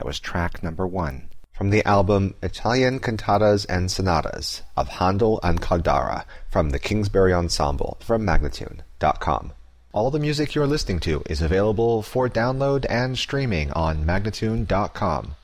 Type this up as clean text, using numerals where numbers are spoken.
was track number 1 from the album Italian Cantatas and Sonatas of Handel and Caldara from the Kingsbury Ensemble from Magnatune.com. All the music you're listening to is available for download and streaming on Magnatune.com.